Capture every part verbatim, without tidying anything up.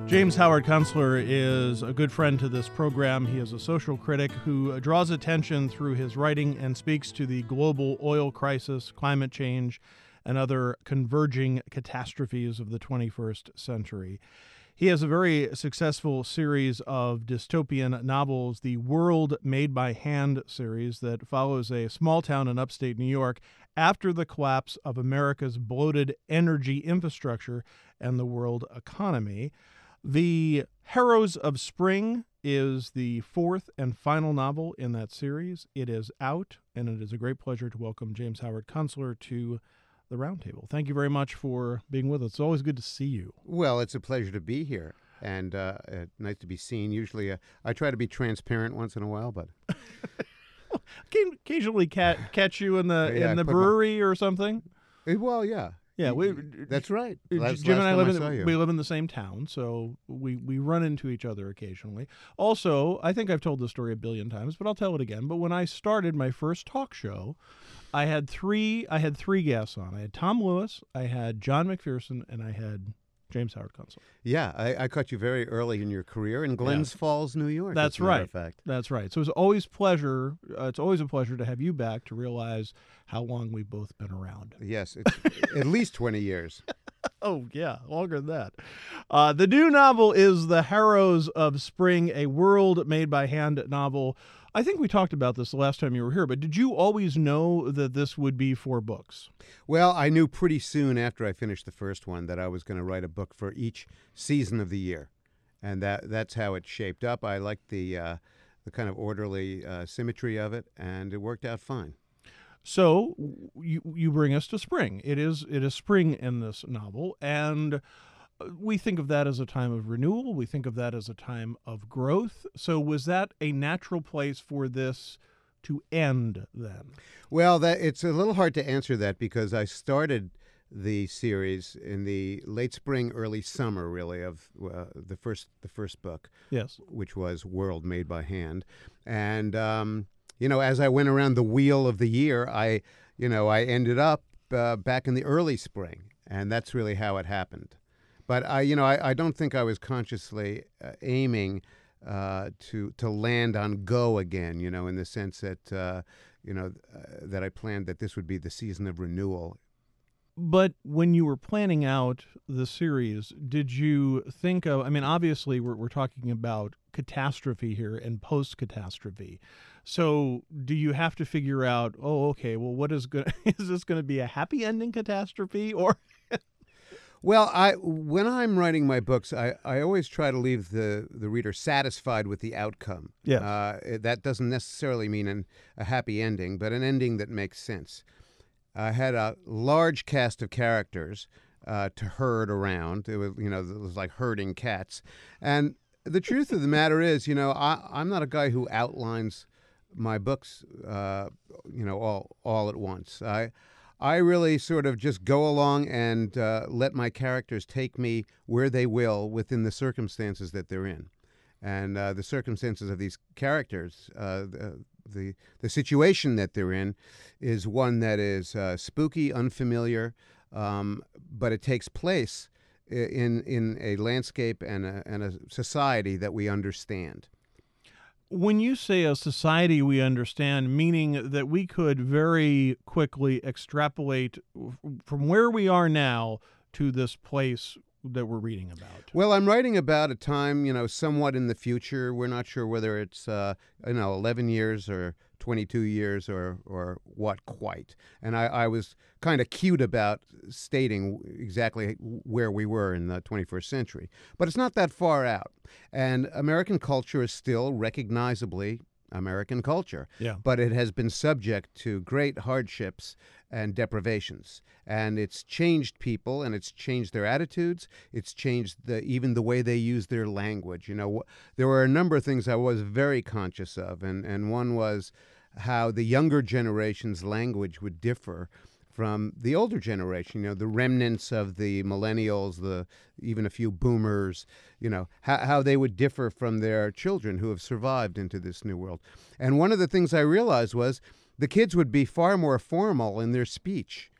James Howard Kunstler is a good friend to this program. He is a social critic who draws attention through his writing and speaks to the global oil crisis, climate change, and other converging catastrophes of the twenty-first century. He has a very successful series of dystopian novels, the World Made by Hand series, that follows a small town in upstate New York after the collapse of America's bloated energy infrastructure and the world economy. The Harrows of Spring is the fourth and final novel in that series. It is out, and it is a great pleasure to welcome James Howard Kunstler to the Roundtable. Thank you very much for being with us. It's always good to see you. Well, it's a pleasure to be here, and uh, uh, nice to be seen. Usually, uh, I try to be transparent once in a while, but Can occasionally cat, catch you in the Yeah, in I the put my- brewery or something. Eh, well, yeah, Yeah, we. that's right. J- Last, Jim last and I time live I in saw the, you. we live in the same town, so we we run into each other occasionally. Also, I think I've told this story a billion times, but I'll tell it again. But when I started my first talk show, I had three I had three guests on. I had Tom Lewis, I had John McPherson, and I had James Howard Kunstler. Yeah, I, I caught you very early in your career in Glens Falls, New York. That's as a matter right. of fact. That's right. So it's always pleasure. Uh, it's always a pleasure to have you back to realize how long we've both been around. Yes, it's at least twenty years. Oh, yeah, longer than that. Uh, the new novel is The Harrows of Spring, a World Made by Hand novel. I think we talked about this the last time you were here, but did you always know that this would be four books? Well, I knew pretty soon after I finished the first one that I was going to write a book for each season of the year, and that that's how it shaped up. I liked the uh, the kind of orderly uh, symmetry of it, and it worked out fine. So you you bring us to spring. It is it is spring in this novel, and we think of that as a time of renewal. We think of that as a time of growth. So was that a natural place for this to end then? Well, that it's a little hard to answer that because I started the series in the late spring, early summer, really, of uh, the first the first book, Yes. which was World Made by Hand, and um, you know, as I went around the wheel of the year, I you know I ended up uh, back in the early spring, and that's really how it happened. But I, you know, I, I don't think I was consciously uh, aiming uh, to to land on go again. You know, in the sense that uh, you know uh, that I planned that this would be the season of renewal. But when you were planning out the series, did you think of, I mean, obviously we're, we're talking about catastrophe here and post-catastrophe. So do you have to figure out, oh, okay, well, what is going is this going to be a happy ending catastrophe or? Well, I when I'm writing my books, I, I always try to leave the, the reader satisfied with the outcome. Yes. Uh, that doesn't necessarily mean an, a happy ending, but an ending that makes sense. I had a large cast of characters uh, to herd around. It was, you know, it was like herding cats. And the truth of the matter is, you know, I, I'm not a guy who outlines my books, uh, you know, all all at once. I I really sort of just go along and uh, let my characters take me where they will within the circumstances that they're in. And uh, the circumstances of these characters, uh, the, the the situation that they're in, is one that is uh, spooky, unfamiliar, um, but it takes place in in a landscape and a, and a society that we understand. When you say a society we understand, meaning that we could very quickly extrapolate from where we are now to this place that we're reading about. Well, I'm writing about a time, you know, somewhat in the future. We're not sure whether it's, uh, you know, eleven years or twenty-two years or or what quite. And I, I was kind of cute about stating exactly where we were in the twenty-first century. But it's not that far out. And American culture is still recognizably American culture. Yeah. But it has been subject to great hardships and deprivations. And it's changed people, and it's changed their attitudes. It's changed the, even the way they use their language. You know, there were a number of things I was very conscious of, and, and one was how the younger generation's language would differ from the older generation, you know, the remnants of the millennials, the even a few boomers, you know, how, how they would differ from their children who have survived into this new world. And one of the things I realized was the kids would be far more formal in their speech.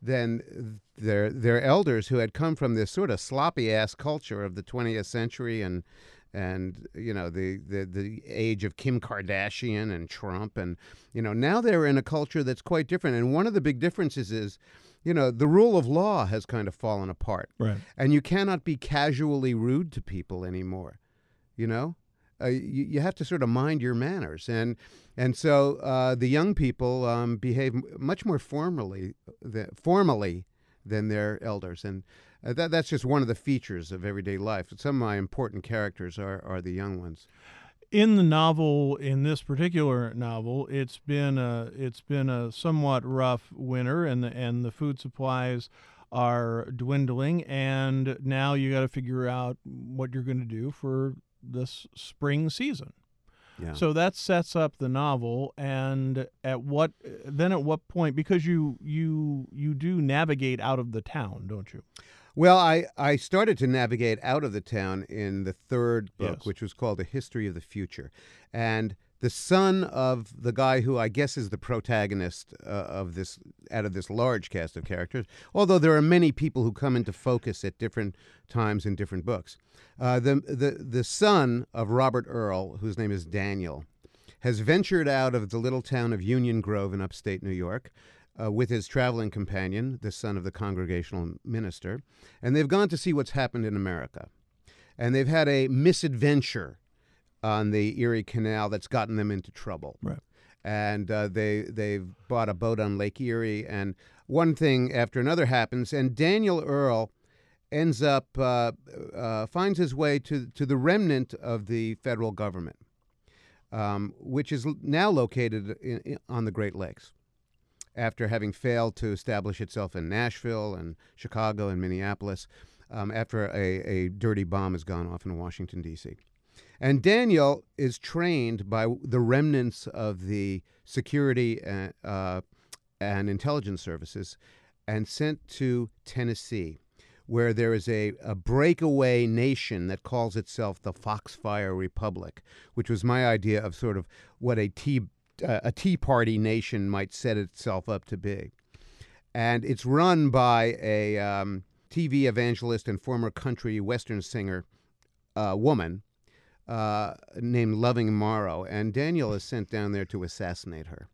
then their their elders, who had come from this sort of sloppy ass culture of the twentieth century and and you know the, the the age of Kim Kardashian and Trump, and you know now they're in a culture that's quite different. And one of the big differences is, you know, the rule of law has kind of fallen apart, Right. and you cannot be casually rude to people anymore. You know, uh, you you have to sort of mind your manners, and and so uh, the young people um, behave m- much more formally th- formally than their elders, and uh, that that's just one of the features of everyday life. Some of my important characters are are the young ones. In the novel, in this particular novel, it's been a it's been a somewhat rough winter, and the and the food supplies are dwindling, and now you got to figure out what you're going to do for this spring season. Yeah. So that sets up the novel, and at what then at what point, because you you you do navigate out of the town, don't you? Well, I, I started to navigate out of the town in the third book, Yes. which was called A History of the Future. And the son of the guy who I guess is the protagonist uh, of this, out of this large cast of characters, although there are many people who come into focus at different times in different books. Uh, the, the, the son of Robert Earl, whose name is Daniel, has ventured out of the little town of Union Grove in upstate New York, Uh, with his traveling companion, the son of the Congregational minister, and they've gone to see what's happened in America. And they've had a misadventure on the Erie Canal that's gotten them into trouble. Right. And uh, they, they've bought a boat on Lake Erie, and one thing after another happens, and Daniel Earl ends up, uh, uh, finds his way to, to the remnant of the federal government, um, which is now located in, in, on the Great Lakes, after having failed to establish itself in Nashville and Chicago and Minneapolis, um, after a, a dirty bomb has gone off in Washington, D C. And Daniel is trained by the remnants of the security and, uh, and intelligence services and sent to Tennessee, where there is a, a breakaway nation that calls itself the Foxfire Republic, which was my idea of sort of what a tea Uh, a Tea Party nation might set itself up to be. And it's run by a um, T V evangelist and former country western singer uh, woman uh, named Loving Morrow. And Daniel is sent down there to assassinate her.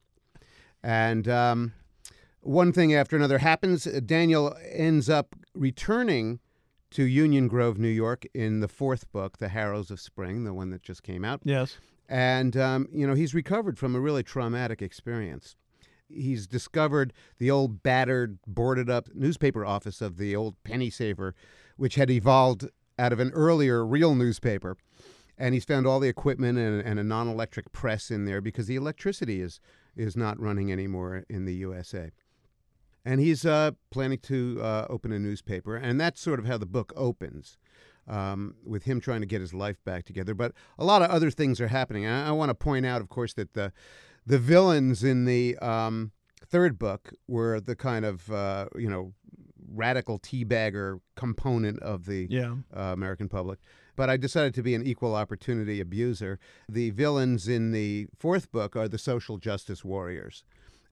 And um, one thing after another happens. Daniel ends up returning to Union Grove, New York, in the fourth book, The Harrows of Spring, the one that just came out. Yes. And, um, you know, he's recovered from a really traumatic experience. He's discovered the old battered, boarded up newspaper office of the old penny saver, which had evolved out of an earlier real newspaper. And he's found all the equipment and, and a non-electric press in there because the electricity is, is not running anymore in the U S A. And he's uh, planning to uh, open a newspaper. And that's sort of how the book opens. Um, with him trying to get his life back together. But a lot of other things are happening. I, I want to point out, of course, that the the villains in the um, third book were the kind of, uh, you know, radical teabagger component of the Yeah. uh, American public. But I decided to be an equal opportunity abuser. The villains in the fourth book are the social justice warriors.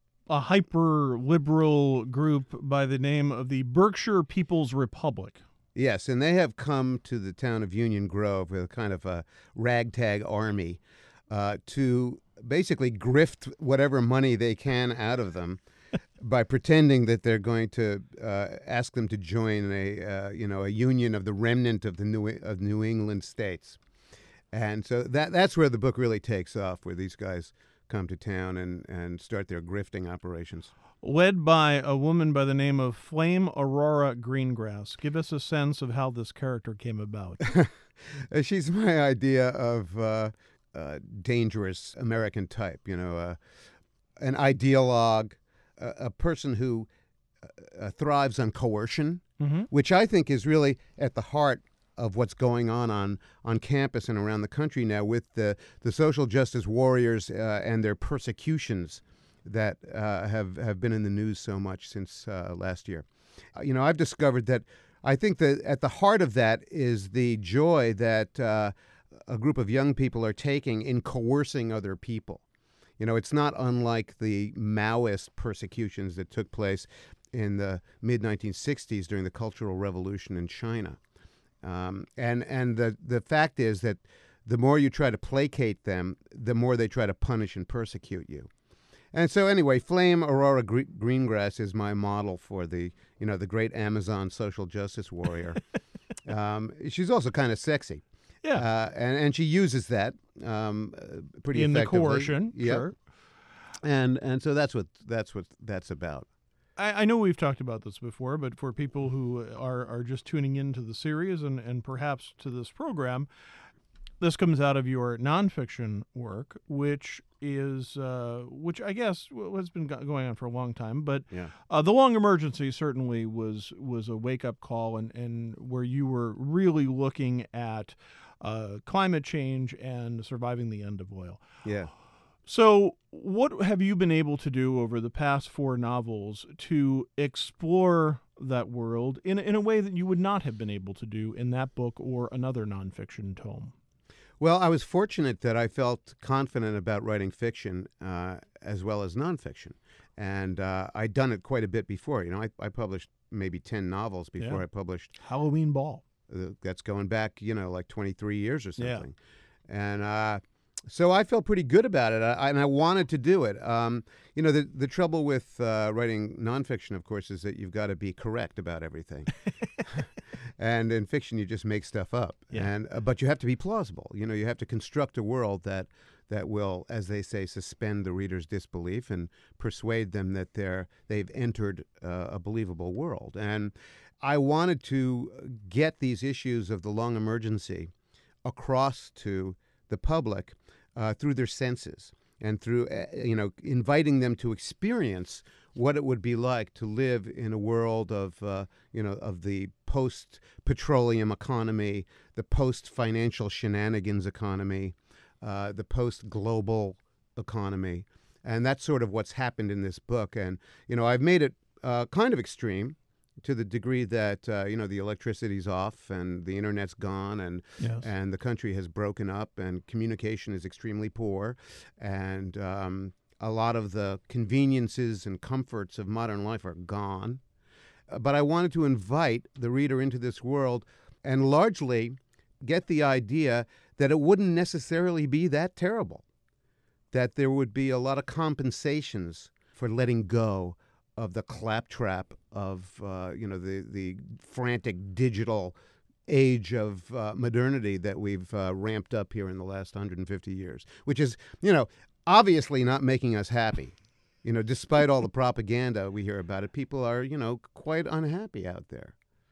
A hyper liberal group by the name of the Berkshire People's Republic. Yes, and they have come to the town of Union Grove with a kind of a ragtag army uh, to basically grift whatever money they can out of them by pretending that they're going to uh, ask them to join a uh, you know a union of the remnant of the New of New England states. And so that that's where the book really takes off, where these guys come to town and, and start their grifting operations. Led by a woman by the name of Flame Aurora Greengrass. Give us a sense of how this character came about. She's my idea of uh, uh, dangerous American type, you know, uh, an ideologue, a, a person who uh, thrives on coercion, Mm-hmm. which I think is really at the heart of what's going on on, on campus and around the country now with the, the social justice warriors uh, and their persecutions that uh, have, have been in the news so much since uh, last year. Uh, you know, I've discovered that I think that at the heart of that is the joy that uh, a group of young people are taking in coercing other people. You know, it's not unlike the Maoist persecutions that took place in the mid nineteen sixties during the Cultural Revolution in China. Um, and and the, the fact is that the more you try to placate them, the more they try to punish and persecute you. And so anyway, Flame Aurora Gre- Greengrass is my model for the, you know, the great Amazon social justice warrior. um, she's also kind of sexy. Yeah. Uh, and, and she uses that um, uh, pretty In the effectively. coercion, Yep. sure. And and so that's what that's what that's about. I, I know we've talked about this before, but for people who are, are just tuning into the series and, and perhaps to this program, this comes out of your nonfiction work, which is, uh, which I guess has been go- going on for a long time. But Yeah. uh, The Long Emergency certainly was was a wake up call, and, and where you were really looking at uh, climate change and surviving the end of oil. Yeah. So, what have you been able to do over the past four novels to explore that world in in a way that you would not have been able to do in that book or another nonfiction tome? Well, I was fortunate that I felt confident about writing fiction uh, as well as nonfiction. And uh, I'd done it quite a bit before. You know, I, I published maybe ten novels before Yeah. I published. Halloween Ball. Uh, that's going back, you know, like twenty-three years or Yeah. something. And uh, so I felt pretty good about it, I, and I wanted to do it. Um, you know, the, the trouble with uh, writing nonfiction, of course, is that you've got to be correct about everything. And in fiction, you just make stuff up. Yeah. And uh, but you have to be plausible. You know, you have to construct a world that that will, as they say, suspend the reader's disbelief and persuade them that they're they've entered uh, a believable world. And I wanted to get these issues of the long emergency across to the public uh, through their senses and through uh, you know inviting them to experience what it would be like to live in a world of uh, you know of the post-petroleum economy, the post-financial shenanigans economy, uh, the post-global economy, and that's sort of what's happened in this book. And you know I've made it uh, kind of extreme to the degree that uh, you know the electricity's off and the internet's gone and Yes. and the country has broken up and communication is extremely poor, and um, a lot of the conveniences and comforts of modern life are gone. Uh, But I wanted to invite the reader into this world and largely get the idea that it wouldn't necessarily be that terrible, that there would be a lot of compensations for letting go of the claptrap of uh, you know the the frantic digital age of uh, modernity that we've uh, ramped up here in the last one hundred fifty years, which is you know obviously not making us happy. You know, despite all the propaganda we hear about it, people are you know quite unhappy out there.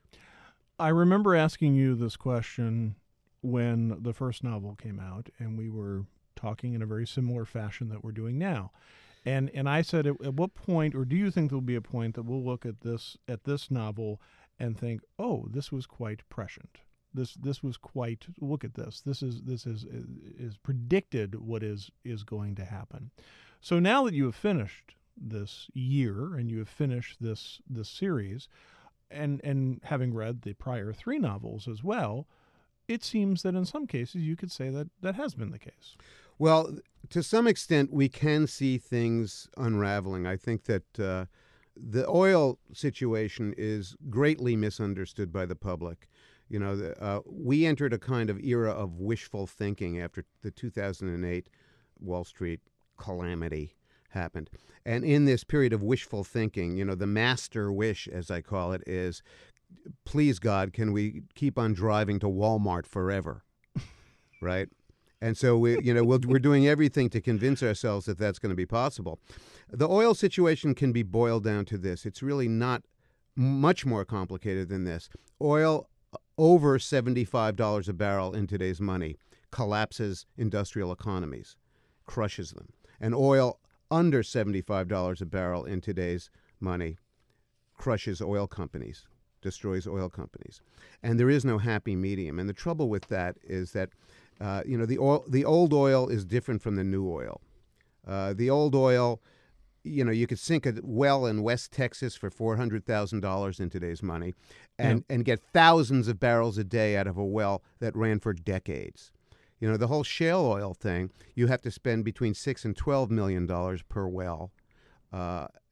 I remember asking you this question when the first novel came out, and we were talking in a very similar fashion that we're doing now. And and I said, at, at what point, or do you think there'll be a point that we'll look at this at this novel and think, oh, this was quite prescient. This this was quite. Look at this. This is this is is predicted what is is going to happen. So now that you have finished this year and you have finished this this series, and and having read the prior three novels as well, it seems that in some cases you could say that that has been the case. Well, to some extent, we can see things unraveling. I think that uh, the oil situation is greatly misunderstood by the public. You know, the, uh, we entered a kind of era of wishful thinking after the two thousand eight Wall Street calamity happened. And in this period of wishful thinking, you know, the master wish, as I call it, is, please, God, can we keep on driving to Walmart forever, right? And so we, you know, we'll, we're doing everything to convince ourselves that that's going to be possible. The oil situation can be boiled down to this. It's really not much more complicated than this. Oil over seventy-five dollars a barrel in today's money collapses industrial economies, crushes them. And oil under seventy-five dollars a barrel in today's money crushes oil companies, destroys oil companies. And there is no happy medium. And the trouble with that is that Uh, you know, the oil, the old oil is different from the new oil. Uh, the old oil, you know, you could sink a well in West Texas for four hundred thousand dollars in today's money and, Yeah. and get thousands of barrels a day out of a well that ran for decades. You know, the whole shale oil thing, you have to spend between six and twelve million dollars per well. Uh,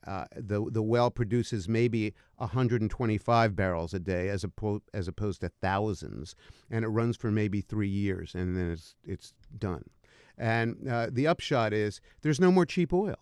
uh, the the well produces maybe one hundred twenty-five barrels a day as opposed as opposed to thousands, and it runs for maybe three years, and then it's it's done. And uh, the upshot is there's no more cheap oil,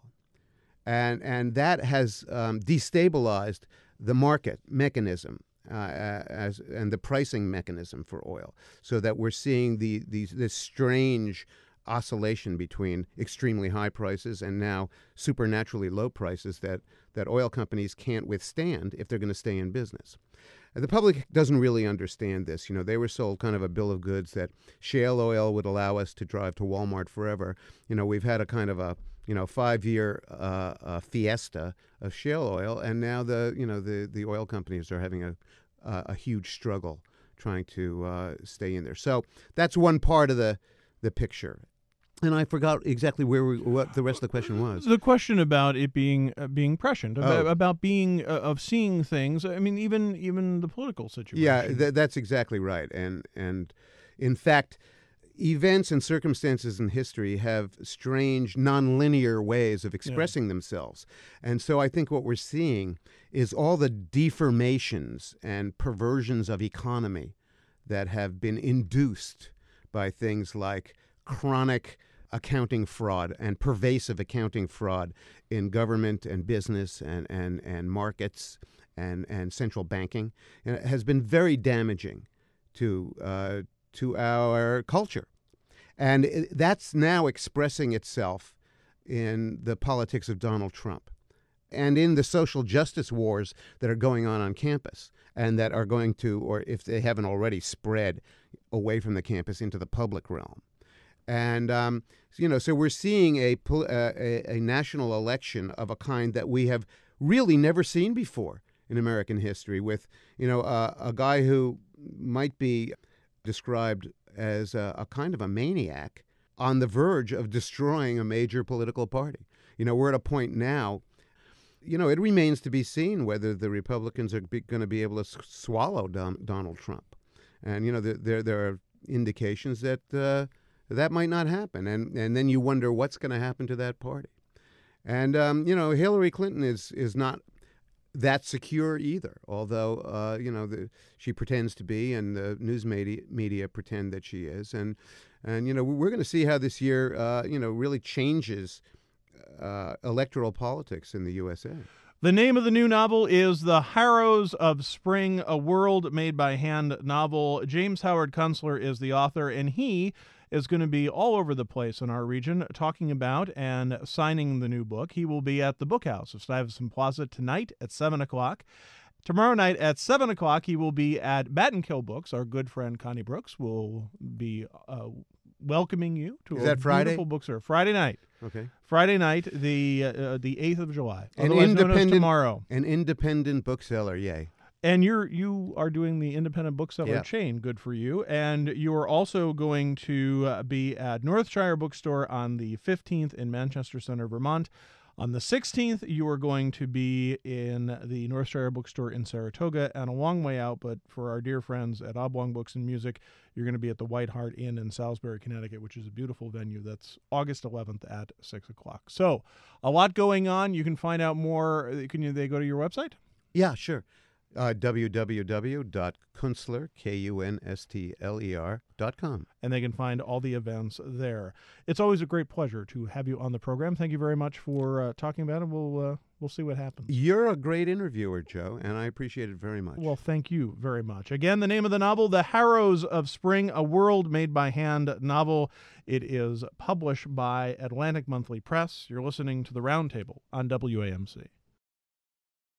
and and that has um, destabilized the market mechanism. Uh, as and the pricing mechanism for oil, so that we're seeing the these this strange oscillation between extremely high prices and now supernaturally low prices that that oil companies can't withstand if they're going to stay in business. And the public doesn't really understand this. You know, they were sold kind of a bill of goods that shale oil would allow us to drive to Walmart forever. You know, we've had a kind of a you know five-year uh, uh, fiesta of shale oil, and now the you know the the oil companies are having a uh, a huge struggle trying to uh, stay in there. So that's one part of the the picture. And I forgot exactly where we, what the rest of the question was. The question about it being uh, being prescient, about, Oh. about being uh, of seeing things. I mean, even even the political situation. Yeah, th- that's exactly right. And and in fact, events and circumstances in history have strange, nonlinear ways of expressing yeah. themselves. And so I think what we're seeing is all the deformations and perversions of economy that have been induced by things like chronic accounting fraud and pervasive accounting fraud in government and business and, and, and markets and, and central banking, and it has been very damaging to uh, to our culture. And it, that's now expressing itself in the politics of Donald Trump and in the social justice wars that are going on on campus and that are going to, or if they haven't already, spread away from the campus into the public realm. And, um, you know, so we're seeing a, a, a national election of a kind that we have really never seen before in American history, with, you know, uh, a guy who might be described as a, a kind of a maniac on the verge of destroying a major political party. You know, we're at a point now, you know, it remains to be seen whether the Republicans are going to be able to s- swallow Don, Donald Trump. And, you know, the, there there are indications that uh, that might not happen. And, and then you wonder what's going to happen to that party. And, um, you know, Hillary Clinton is is not that secure either, although, uh, you know, the, she pretends to be, and the news media, media pretend that she is. And, and you know, we're going to see how this year, uh, you know, really changes uh, electoral politics in the U S A. The name of the new novel is The Harrows of Spring, a World Made by Hand novel. James Howard Kunstler is the author, and he is going to be all over the place in our region talking about and signing the new book. He will be at the Book House of Stuyvesant Plaza tonight at seven o'clock. Tomorrow night at seven o'clock, he will be at Battenkill Books. Our good friend Connie Brooks will be uh, welcoming you to is a that Friday? beautiful bookstore. Friday night. Okay. Friday night, the uh, the eighth of July. An Otherwise known as independent tomorrow. An independent bookseller, yay. And you're you are doing the independent bookseller yeah. chain. Good for you. And you are also going to uh, be at Northshire Bookstore on the fifteenth in Manchester Center, Vermont. On the sixteenth, you are going to be in the Northshire Bookstore in Saratoga, and a long way out, but for our dear friends at Oblong Books and Music, you're going to be at the White Hart Inn in Salisbury, Connecticut, which is a beautiful venue. That's August eleventh at six o'clock. So a lot going on. You can find out more. Can you, they go to your website? Yeah, sure. Uh, w w w dot kunstler, K U N S T L E R, dot com. And they can find all the events there. It's always a great pleasure to have you on the program. Thank you very much for uh, talking about it. We'll, uh, we'll see what happens. You're a great interviewer, Joe, and I appreciate it very much. Well, thank you very much. Again, the name of the novel, The Harrows of Spring, a World Made by Hand novel. It is published by Atlantic Monthly Press. You're listening to The Roundtable on W A M C.